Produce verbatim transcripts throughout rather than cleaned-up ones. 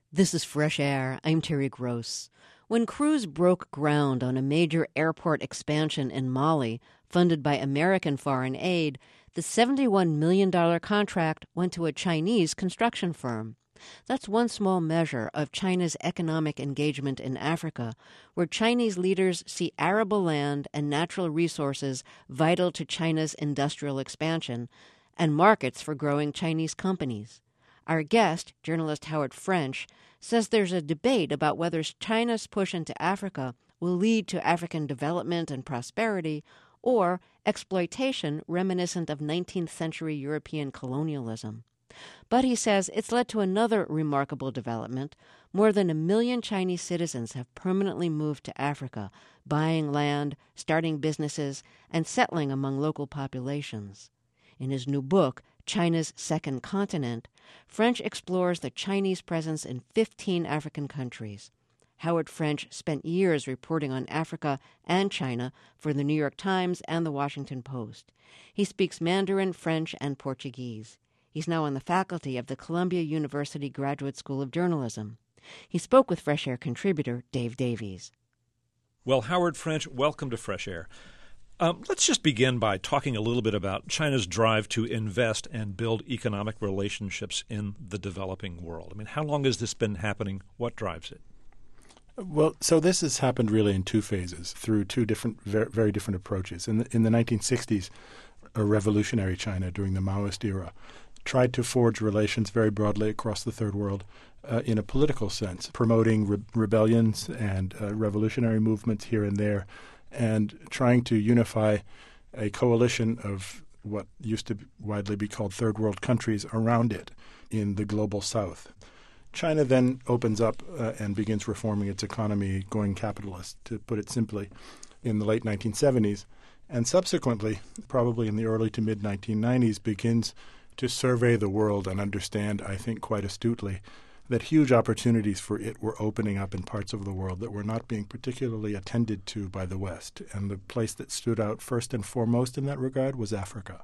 This is Fresh Air. I'm Terry Gross. When Cruz broke ground on a major airport expansion in Mali, funded by American foreign aid, the seventy-one million dollars contract went to a Chinese construction firm. That's one small measure of China's economic engagement in Africa, where Chinese leaders see arable land and natural resources vital to China's industrial expansion and markets for growing Chinese companies. Our guest, journalist Howard French, says there's a debate about whether China's push into Africa will lead to African development and prosperity or exploitation reminiscent of nineteenth century European colonialism. But he says it's led to another remarkable development. More than a million Chinese citizens have permanently moved to Africa, buying land, starting businesses, and settling among local populations. In his new book, China's Second Continent, French explores the Chinese presence in fifteen African countries. Howard French spent years reporting on Africa and China for the New York Times and the Washington Post. He speaks Mandarin, French, and Portuguese. He's now on the faculty of the Columbia University Graduate School of Journalism. He spoke with Fresh Air contributor Dave Davies. Well, Howard French, welcome to Fresh Air. Um, let's just begin by talking a little bit about China's drive to invest and build economic relationships in the developing world. I mean, how long has this been happening? What drives it? Well, so this has happened really in two phases through two different, very, very different approaches. In the, in the nineteen sixties, a revolutionary China during the Maoist era tried to forge relations very broadly across the Third World uh, in a political sense, promoting re- rebellions and uh, revolutionary movements here and there, and trying to unify a coalition of what used to widely be called Third World countries around it in the global South. China then opens up uh, and begins reforming its economy, going capitalist, to put it simply, in the late nineteen seventies, and subsequently, probably in the early to mid nineteen nineties, begins to survey the world and understand, I think quite astutely, that huge opportunities for it were opening up in parts of the world that were not being particularly attended to by the West. And the place that stood out first and foremost in that regard was Africa.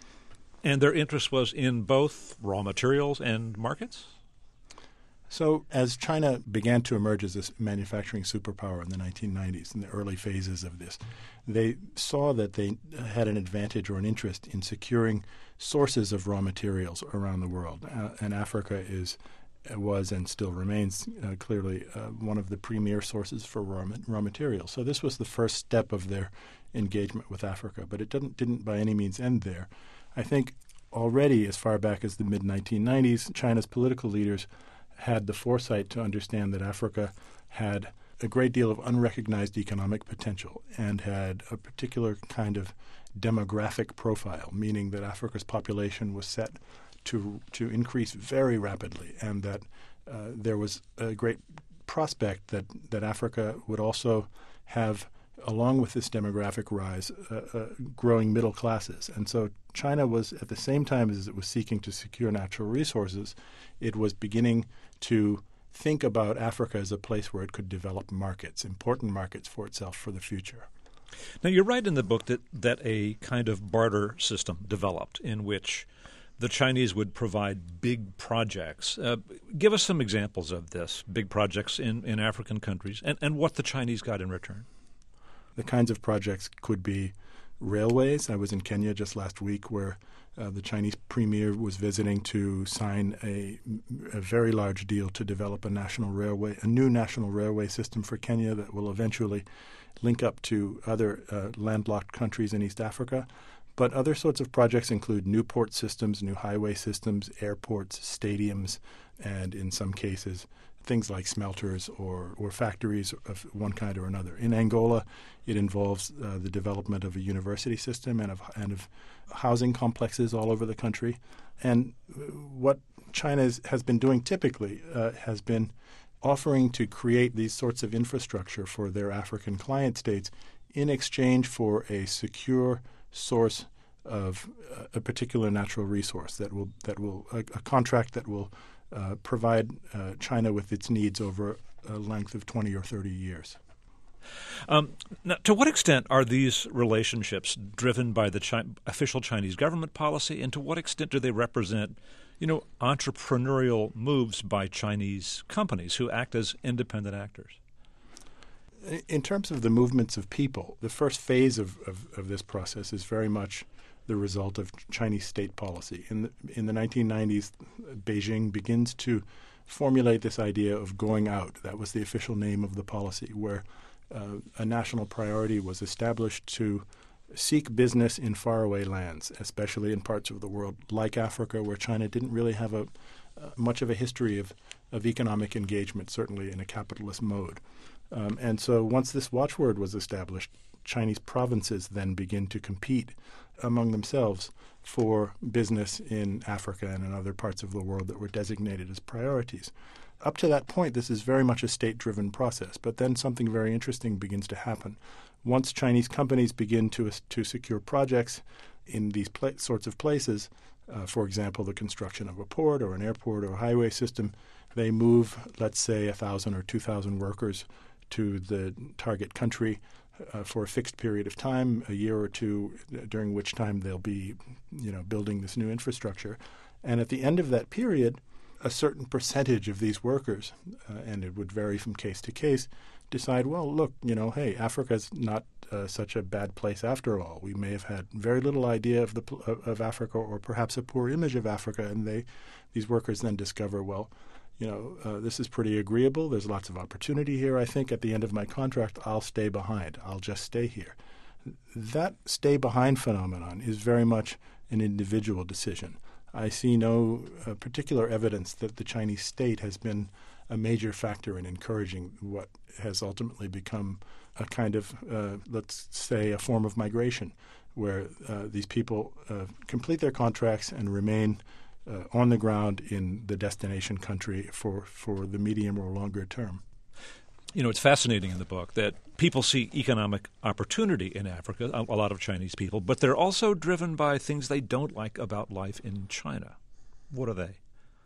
And their interest was in both raw materials and markets? So as China began to emerge as a manufacturing superpower in the nineteen nineties, in the early phases of this, they saw that they had an advantage or an interest in securing sources of raw materials around the world. Uh, and Africa is was and still remains uh, clearly uh, one of the premier sources for raw, raw materials. So this was the first step of their engagement with Africa, but it didn't, didn't by any means end there. I think already as far back as the mid nineteen nineties, China's political leaders had the foresight to understand that Africa had a great deal of unrecognized economic potential and had a particular kind of demographic profile, meaning that Africa's population was set to to increase very rapidly, and that uh, there was a great prospect that, that Africa would also have, along with this demographic rise, uh, uh, growing middle classes. And so China was, at the same time as it was seeking to secure natural resources, it was beginning to think about Africa as a place where it could develop markets, important markets for itself for the future. Now, you write in the book that, that a kind of barter system developed in which the Chinese would provide big projects. Uh, give us some examples of this, big projects in, in African countries, and, and what the Chinese got in return. The kinds of projects could be railways. I was in Kenya just last week where uh, the Chinese premier was visiting to sign a, a very large deal to develop a national railway, a new national railway system for Kenya that will eventually link up to other uh, landlocked countries in East Africa. But other sorts of projects include new port systems, new highway systems, airports, stadiums, and in some cases, things like smelters or, or factories of one kind or another. In Angola, it involves uh, the development of a university system and of, and of housing complexes all over the country. And what China is, has been doing typically uh, has been offering to create these sorts of infrastructure for their African client states in exchange for a secure source of uh, a particular natural resource that will that will a, a contract that will uh, provide uh, China with its needs over a length of twenty or thirty years. Um, now, to what extent are these relationships driven by the Chi- official Chinese government policy, and to what extent do they represent you know, entrepreneurial moves by Chinese companies who act as independent actors? In terms of the movements of people, the first phase of, of, of this process is very much the result of Chinese state policy. In the, in the nineteen nineties, Beijing begins to formulate this idea of going out. That was the official name of the policy, where uh, a national priority was established to seek business in faraway lands, especially in parts of the world like Africa, where China didn't really have a uh, much of a history of, of economic engagement, certainly in a capitalist mode. Um, and so once this watchword was established, Chinese provinces then begin to compete among themselves for business in Africa and in other parts of the world that were designated as priorities. Up to that point, this is very much a state-driven process, but then something very interesting begins to happen. Once Chinese companies begin to to secure projects in these pla- sorts of places, uh, for example, the construction of a port or an airport or a highway system, they move, let's say, one thousand or two thousand workers to the target country uh, for a fixed period of time, a year or two, during which time they'll be, you know, building this new infrastructure. And at the end of that period, a certain percentage of these workers, uh, and it would vary from case to case, decide, well, look, you know, hey, Africa's not uh, such a bad place after all. We may have had very little idea of the of, of Africa, or perhaps a poor image of Africa, and they, these workers then discover, well, you know, uh, this is pretty agreeable. There's lots of opportunity here. I think at the end of my contract, I'll stay behind. I'll just stay here. That stay behind phenomenon is very much an individual decision. I see no uh, particular evidence that the Chinese state has been a major factor in encouraging what has ultimately become a kind of, uh, let's say, a form of migration, where uh, these people uh, complete their contracts and remain uh, on the ground in the destination country for, for the medium or longer term. You know, it's fascinating in the book that people see economic opportunity in Africa, a, a lot of Chinese people, but they're also driven by things they don't like about life in China. What are they?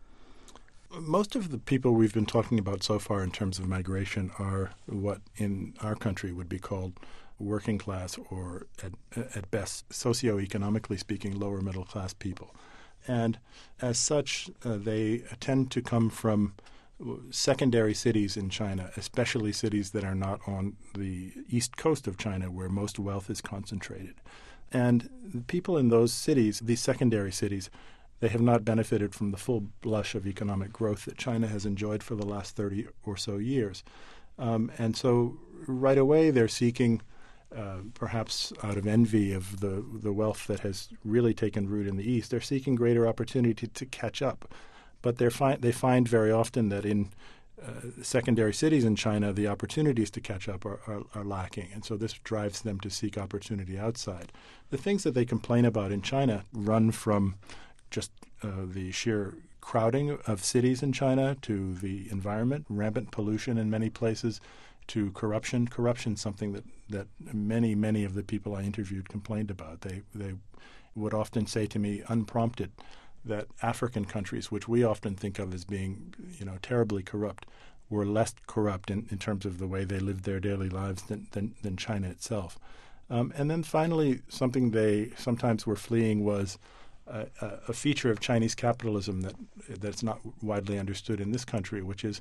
Most of the people we've been talking about so far in terms of migration are what in our country would be called working class, or at, at best, socioeconomically speaking, lower middle class people. And as such, uh, they tend to come from secondary cities in China, especially cities that are not on the east coast of China where most wealth is concentrated. And the people in those cities, these secondary cities, they have not benefited from the full blush of economic growth that China has enjoyed for the last thirty or so years. Um, and so right away they're seeking, uh, perhaps out of envy of the, the wealth that has really taken root in the East, they're seeking greater opportunity to catch up. But they find they find very often that in uh, secondary cities in China, the opportunities to catch up are, are, are lacking, and so this drives them to seek opportunity outside. The things that they complain about in China run from just uh, the sheer crowding of cities in China to the environment, rampant pollution in many places, to corruption. Corruption, something that, that many, many of the people I interviewed complained about. They they would often say to me, unprompted, that African countries, which we often think of as being, you know, terribly corrupt, were less corrupt in, in terms of the way they lived their daily lives than, than, than China itself. Um, and then finally, something they sometimes were fleeing was uh, a feature of Chinese capitalism that that's not widely understood in this country, which is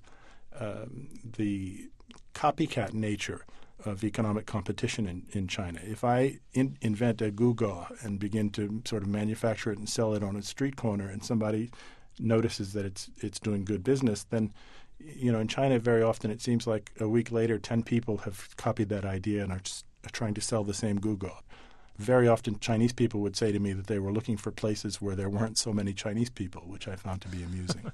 um, the copycat nature of economic competition in, in China. If I in, invent a gewgaw and begin to sort of manufacture it and sell it on a street corner, and somebody notices that it's it's doing good business, then, you know, in China very often it seems like a week later ten people have copied that idea and are just trying to sell the same gewgaw. Very often Chinese people would say to me that they were looking for places where there weren't so many Chinese people, which I found to be amusing.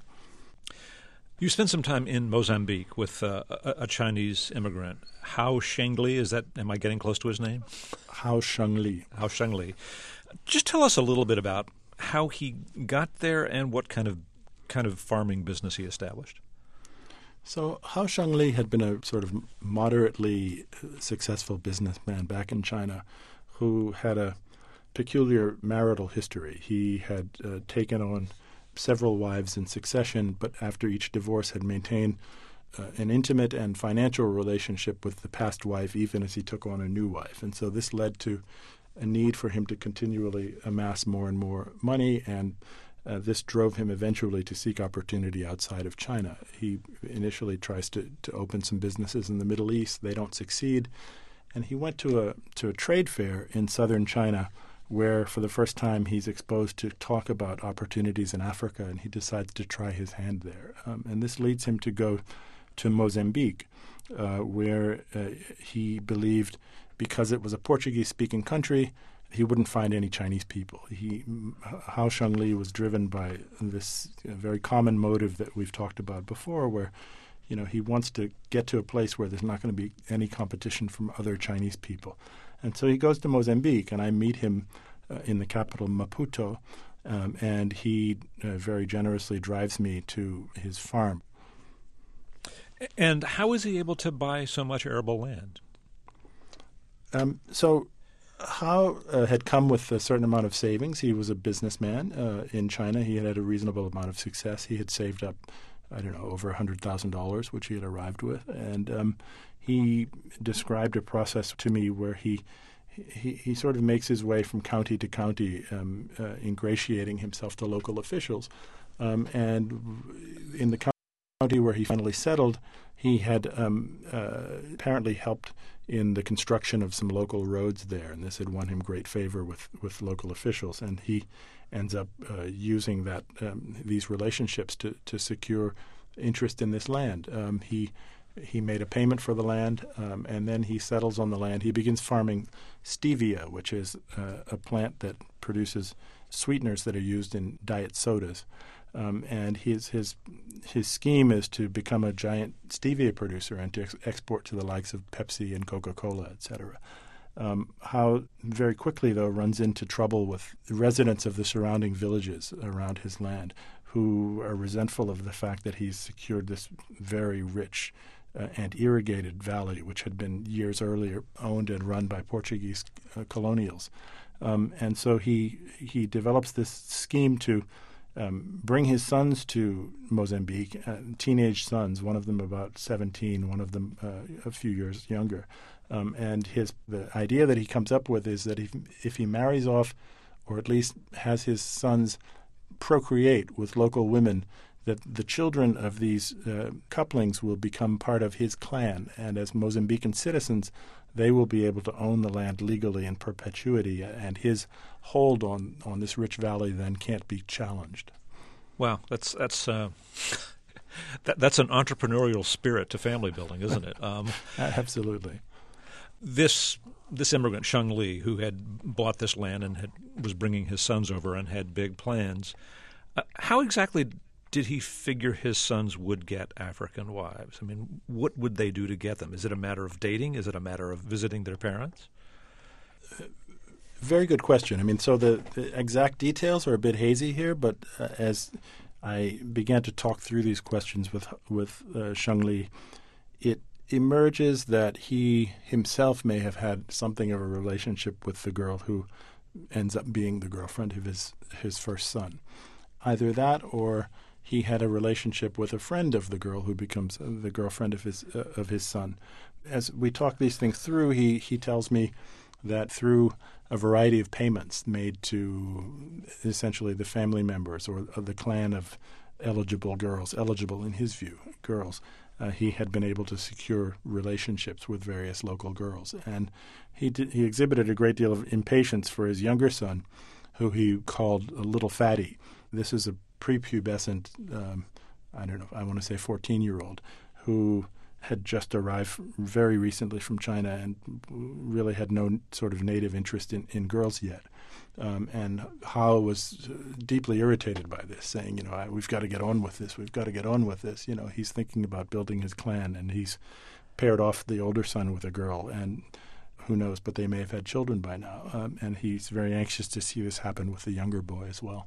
You spent some time in Mozambique with uh, a, a Chinese immigrant, Hao Shengli. Is that? Am I getting close to his name? Hao Shengli. Hao Shengli. Just tell us a little bit about how he got there and what kind of kind of farming business he established. So Hao Shengli had been a sort of moderately successful businessman back in China, who had a peculiar marital history. He had uh, taken on several wives in succession, but after each divorce had maintained uh, an intimate and financial relationship with the past wife, even as he took on a new wife. And so this led to a need for him to continually amass more and more money and uh, this drove him eventually to seek opportunity outside of China. He initially tries to, to open some businesses in the Middle East. They don't succeed. And he went to a to a trade fair in southern China where for the first time he's exposed to talk about opportunities in Africa, and he decides to try his hand there. Um, and this leads him to go to Mozambique, uh, where uh, he believed because it was a Portuguese-speaking country, he wouldn't find any Chinese people. He, Hao Shengli was driven by this uh, very common motive that we've talked about before, where you know, he wants to get to a place where there's not going to be any competition from other Chinese people. And so he goes to Mozambique, and I meet him uh, in the capital, Maputo, um, and he uh, very generously drives me to his farm. And how is he able to buy so much arable land? Um, so Hao uh, had come with a certain amount of savings. He was a businessman uh, in China. He had had a reasonable amount of success. He had saved up I don't know, over one hundred thousand dollars, which he had arrived with. And um, he described a process to me where he, he he sort of makes his way from county to county, um, uh, ingratiating himself to local officials. Um, and in the county where he finally settled, he had um, uh, apparently helped in the construction of some local roads there, and this had won him great favor with, with local officials. And he ends up uh, using that um, these relationships to, to secure interest in this land. Um, he he made a payment for the land, um, and then he settles on the land. He begins farming stevia, which is uh, a plant that produces sweeteners that are used in diet sodas. Um, and his his his scheme is to become a giant stevia producer and to ex- export to the likes of Pepsi and Coca-Cola, et cetera. Um, Hao very quickly, though, runs into trouble with the residents of the surrounding villages around his land, who are resentful of the fact that he's secured this very rich uh, and irrigated valley, which had been years earlier owned and run by Portuguese uh, colonials. Um, and so he he develops this scheme to um, bring his sons to Mozambique, uh, teenage sons, one of them about seventeen, one of them uh, a few years younger. Um, and his the idea that he comes up with is that if, if he marries off, or at least has his sons procreate with local women, that the children of these uh, couplings will become part of his clan. And as Mozambican citizens, they will be able to own the land legally in perpetuity, and his hold on, on this rich valley then can't be challenged. Wow, that's that's uh, that, that's an entrepreneurial spirit to family building, isn't it? Um, Absolutely. This this immigrant, Shengli, who had bought this land and had, was bringing his sons over and had big plans, uh, how exactly did he figure his sons would get African wives? I mean, what would they do to get them? Is it a matter of dating? Is it a matter of visiting their parents? Uh, very good question. I mean, so the, the exact details are a bit hazy here, but uh, as I began to talk through these questions with, with uh, Shengli, it emerges that he himself may have had something of a relationship with the girl who ends up being the girlfriend of his, his first son. Either that, or he had a relationship with a friend of the girl who becomes the girlfriend of his uh, of his son. As we talk these things through, he, he tells me that through a variety of payments made to essentially the family members or, or the clan of eligible girls, eligible in his view, girls, Uh, he had been able to secure relationships with various local girls. And he did, he exhibited a great deal of impatience for his younger son, who he called a little fatty. This is a prepubescent, um, I don't know, I want to say fourteen-year-old, who had just arrived very recently from China and really had no sort of native interest in, in girls yet. Um, and Hao was deeply irritated by this, saying, you know, I, we've got to get on with this. We've got to get on with this. You know, he's thinking about building his clan, and he's paired off the older son with a girl, and who knows, but they may have had children by now. Um, and he's very anxious to see this happen with the younger boy as well.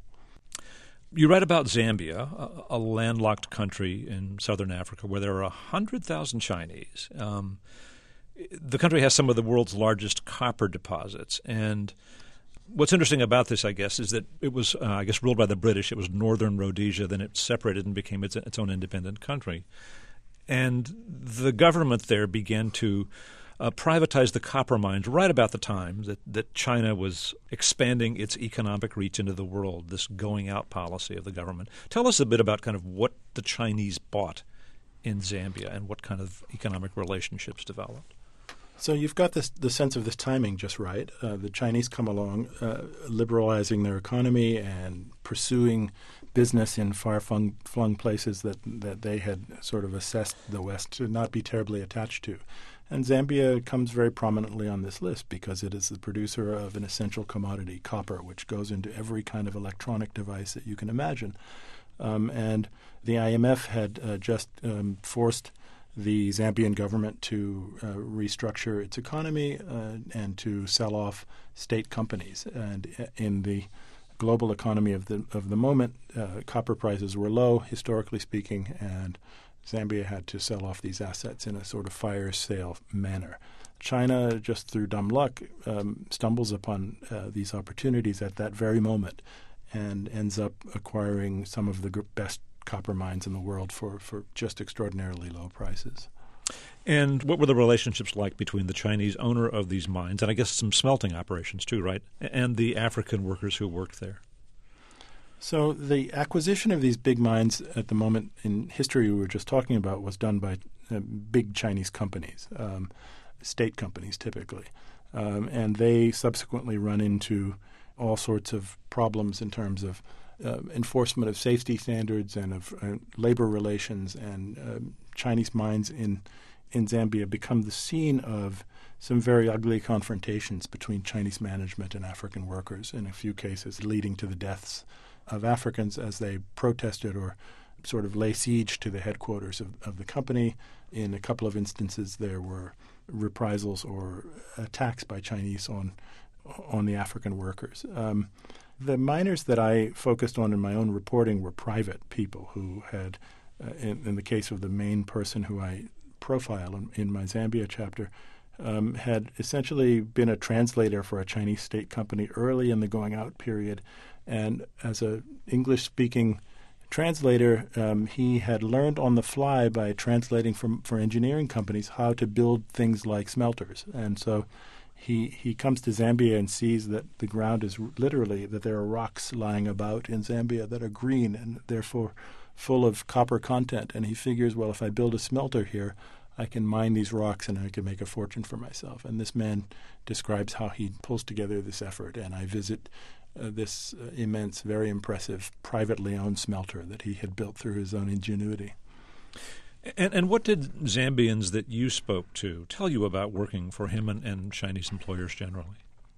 You write about Zambia, a, a landlocked country in southern Africa where there are one hundred thousand Chinese. Um, the country has some of the world's largest copper deposits, and what's interesting about this, I guess, is that it was, uh, I guess, ruled by the British. It was Northern Rhodesia. Then it separated and became its, its own independent country. And the government there began to uh, privatized the copper mines right about the time that, that China was expanding its economic reach into the world, this going out policy of the government. Tell us a bit about kind of what the Chinese bought in Zambia and what kind of economic relationships developed. So you've got this the sense of this timing just right. Uh, the Chinese come along, uh, liberalizing their economy and pursuing business in far-flung flung places that, that they had sort of assessed the West to not be terribly attached to. And Zambia comes very prominently on this list because it is the producer of an essential commodity, copper, which goes into every kind of electronic device that you can imagine. Um, and the I M F had uh, just um, forced the Zambian government to uh, restructure its economy uh, and to sell off state companies. And in the global economy of the of the moment, uh, copper prices were low, historically speaking, and Zambia had to sell off these assets in a sort of fire sale manner. China, just through dumb luck, um, stumbles upon uh, these opportunities at that very moment and ends up acquiring some of the g- best copper mines in the world for, for just extraordinarily low prices. And what were the relationships like between the Chinese owner of these mines, and I guess some smelting operations too, right, and the African workers who worked there? So the acquisition of these big mines at the moment in history we were just talking about was done by uh, big Chinese companies, um, state companies typically. Um, and they subsequently run into all sorts of problems in terms of uh, enforcement of safety standards and of uh, labor relations, and uh, Chinese mines in in Zambia become the scene of some very ugly confrontations between Chinese management and African workers, in a few cases leading to the deaths of Africans as they protested or sort of lay siege to the headquarters of, of the company. In a couple of instances, there were reprisals or attacks by Chinese on on the African workers. Um, the miners that I focused on in my own reporting were private people who had, uh, in, in the case of the main person who I profile in, in my Zambia chapter, um, had essentially been a translator for a Chinese state company early in the going out period. And as an English-speaking translator, um, he had learned on the fly by translating from, for engineering companies how to build things like smelters. And so he he comes to Zambia and sees that the ground is literally, that there are rocks lying about in Zambia that are green and therefore full of copper content. And he figures, well, if I build a smelter here, I can mine these rocks and I can make a fortune for myself. And this man describes how he pulls together this effort. And I visit uh, this uh, immense, very impressive, privately owned smelter that he had built through his own ingenuity. And, and what did Zambians that you spoke to tell you about working for him and, and Chinese employers generally?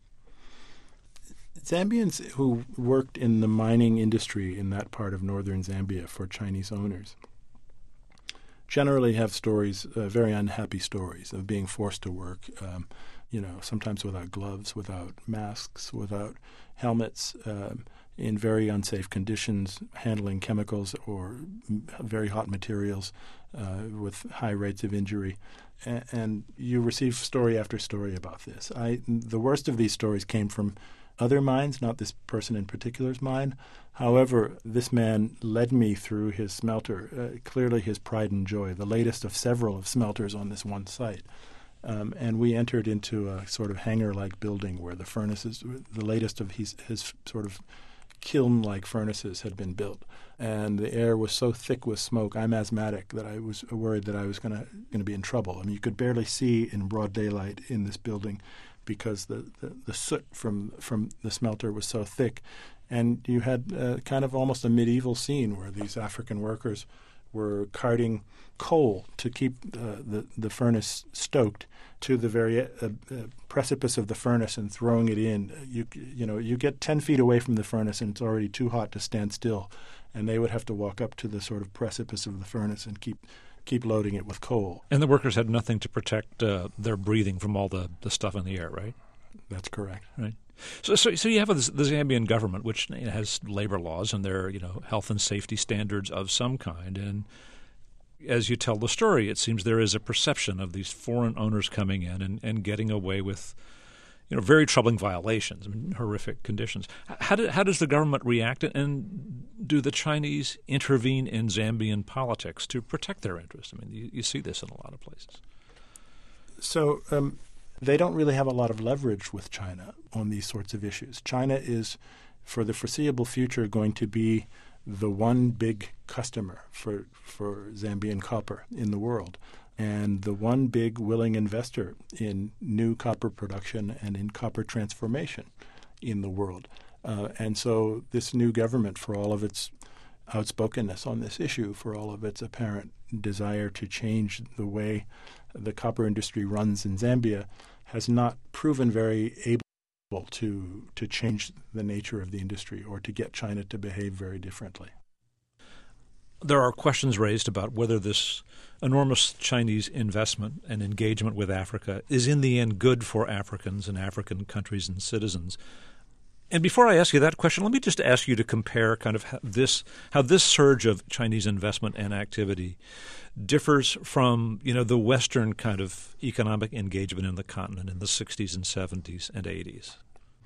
Zambians who worked in the mining industry in that part of northern Zambia for Chinese owners generally have stories, uh, very unhappy stories of being forced to work, um, you know, sometimes without gloves, without masks, without helmets, um, in very unsafe conditions, handling chemicals or very hot materials uh, with high rates of injury. A- and you receive story after story about this. I, the worst of these stories came from other mines, not this person in particular's mine. However, this man led me through his smelter, uh, clearly his pride and joy, the latest of several of smelters on this one site. Um, and we entered into a sort of hangar-like building where the furnaces, the latest of his, his sort of kiln-like furnaces had been built. And the air was so thick with smoke, I'm asthmatic, that I was worried that I was going to going to be in trouble. I mean, you could barely see in broad daylight in this building because the, the, the soot from from the smelter was so thick. And you had uh, kind of almost a medieval scene where these African workers were carting coal to keep uh, the, the furnace stoked to the very uh, uh, precipice of the furnace and throwing it in. You you know, you get ten feet away from the furnace and it's already too hot to stand still. And they would have to walk up to the sort of precipice of the furnace and keep keep loading it with coal. And the workers had nothing to protect uh, their breathing from all the, the stuff in the air, right? That's correct. Right. So, so, so you have this, the Zambian government, which has labor laws and their, you know, health and safety standards of some kind. And as you tell the story, it seems there is a perception of these foreign owners coming in and, and getting away with, you know, very troubling violations, I mean, horrific conditions. How, do, how does the government react, and do the Chinese intervene in Zambian politics to protect their interests? I mean, you, you see this in a lot of places. So um, they don't really have a lot of leverage with China on these sorts of issues. China is, for the foreseeable future, going to be the one big customer for for Zambian copper in the world, and the one big willing investor in new copper production and in copper transformation in the world. Uh, and so this new government, for all of its outspokenness on this issue, for all of its apparent desire to change the way the copper industry runs in Zambia, has not proven very able to to change the nature of the industry or to get China to behave very differently. There are questions raised about whether this enormous Chinese investment and engagement with Africa is in the end good for Africans and African countries and citizens. And before I ask you that question, let me just ask you to compare kind of how this how this surge of Chinese investment and activity differs from, you know, the Western kind of economic engagement in the continent in the sixties and seventies and eighties.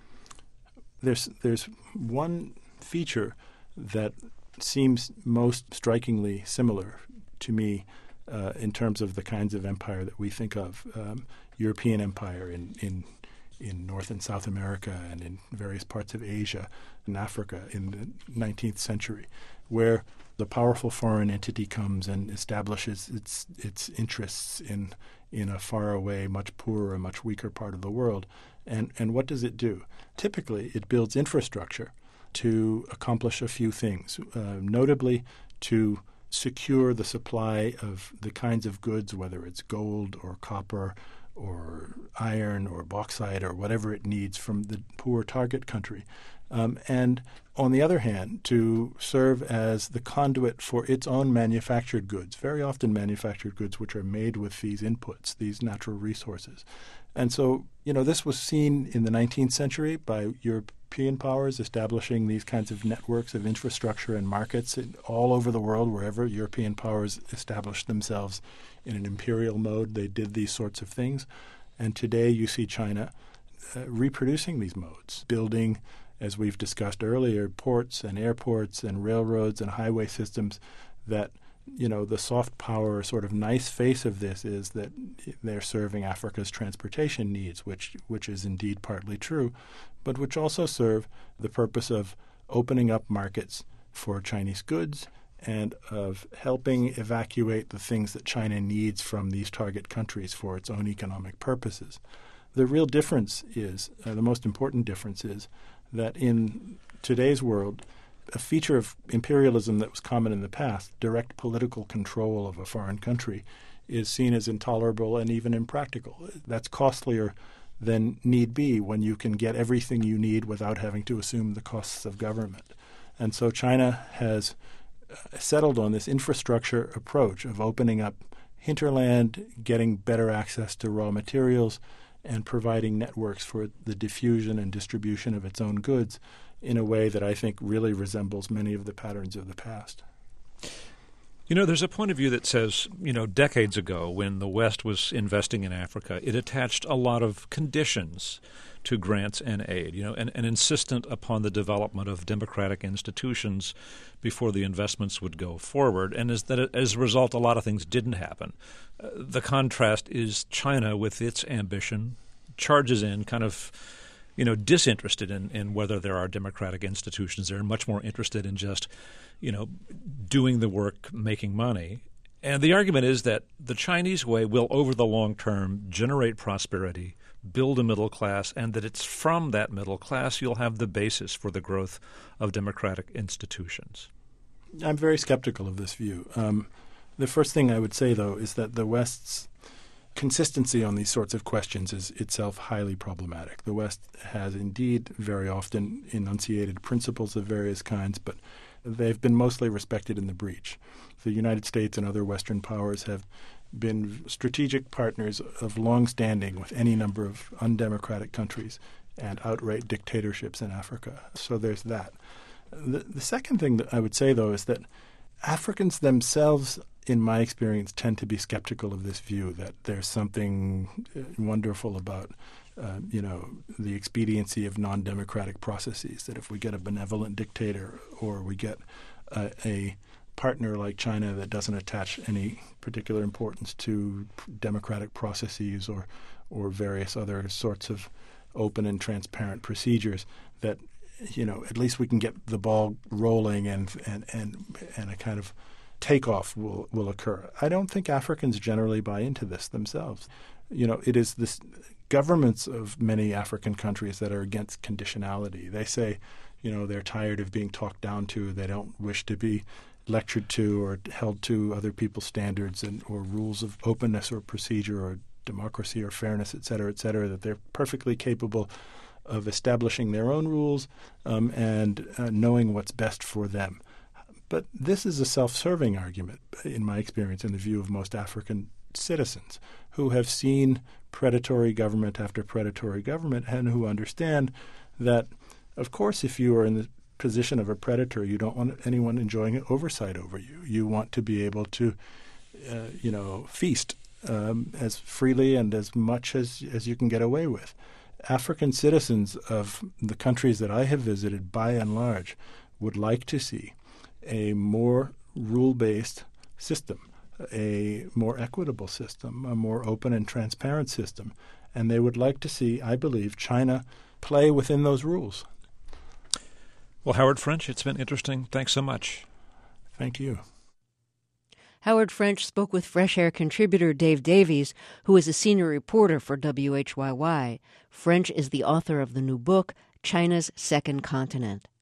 There's there's one feature that seems most strikingly similar to me uh, in terms of the kinds of empire that we think of. Um, European empire in, in in North and South America and in various parts of Asia and Africa in the nineteenth century, where the powerful foreign entity comes and establishes its its interests in in a far away, much poorer, much weaker part of the world. And and what does it do? Typically, it builds infrastructure to accomplish a few things, uh, notably to secure the supply of the kinds of goods, whether it's gold or copper or iron or bauxite or whatever it needs from the poor target country. Um, and on the other hand, to serve as the conduit for its own manufactured goods, very often manufactured goods which are made with these inputs, these natural resources. And so, you know, this was seen in the nineteenth century by European powers establishing these kinds of networks of infrastructure and markets in, all over the world. Wherever European powers established themselves in an imperial mode, they did these sorts of things. And today you see China uh, reproducing these modes, building, as we've discussed earlier, ports and airports and railroads and highway systems that, you know, the soft power sort of nice face of this is that they're serving Africa's transportation needs, which which is indeed partly true, but which also serve the purpose of opening up markets for Chinese goods and of helping evacuate the things that China needs from these target countries for its own economic purposes. The real difference is, uh, the most important difference is, that in today's world, a feature of imperialism that was common in the past, direct political control of a foreign country, is seen as intolerable and even impractical. That's costlier than need be when you can get everything you need without having to assume the costs of government. And so China has settled on this infrastructure approach of opening up hinterland, getting better access to raw materials, and providing networks for the diffusion and distribution of its own goods in a way that I think really resembles many of the patterns of the past. You know, there's a point of view that says, you know, decades ago when the West was investing in Africa, it attached a lot of conditions to grants and aid, you know, and, and insistent upon the development of democratic institutions before the investments would go forward. And as, that, as a result, a lot of things didn't happen. Uh, the contrast is China, with its ambition, charges in kind of, you know, disinterested in, in whether there are democratic institutions. They're much more interested in just, you know, doing the work, making money. And the argument is that the Chinese way will, over the long term, generate prosperity, build a middle class, and that it's from that middle class you'll have the basis for the growth of democratic institutions. I'm very skeptical of this view. Um, the first thing I would say, though, is that the West's consistency on these sorts of questions is itself highly problematic. The West has indeed very often enunciated principles of various kinds, but they've been mostly respected in the breach. The United States and other Western powers have been strategic partners of long standing with any number of undemocratic countries and outright dictatorships in Africa. So there's that. The, the second thing that I would say, though, is that Africans themselves, in my experience, tend to be skeptical of this view that there's something wonderful about, uh, you know, the expediency of non-democratic processes, that if we get a benevolent dictator or we get a, a partner like China that doesn't attach any particular importance to democratic processes or or various other sorts of open and transparent procedures, that, you know, at least we can get the ball rolling and and and, and a kind of takeoff will, will occur. I don't think Africans generally buy into this themselves. You know, it is this governments of many African countries that are against conditionality. They say, you know, they're tired of being talked down to. They don't wish to be lectured to or held to other people's standards and or rules of openness or procedure or democracy or fairness, et cetera, et cetera, that they're perfectly capable of establishing their own rules um, and uh, knowing what's best for them. But this is a self-serving argument, in my experience, in the view of most African citizens who have seen predatory government after predatory government and who understand that, of course, if you are in the position of a predator, you don't want anyone enjoying oversight over you. You want to be able to, uh, you know, feast um, as freely and as much as, as you can get away with. African citizens of the countries that I have visited, by and large, would like to see a more rule-based system, a more equitable system, a more open and transparent system. And they would like to see, I believe, China play within those rules. Well, Howard French, it's been interesting. Thanks so much. Thank you. Howard French spoke with Fresh Air contributor Dave Davies, who is a senior reporter for W H Y Y. French is the author of the new book, China's Second Continent.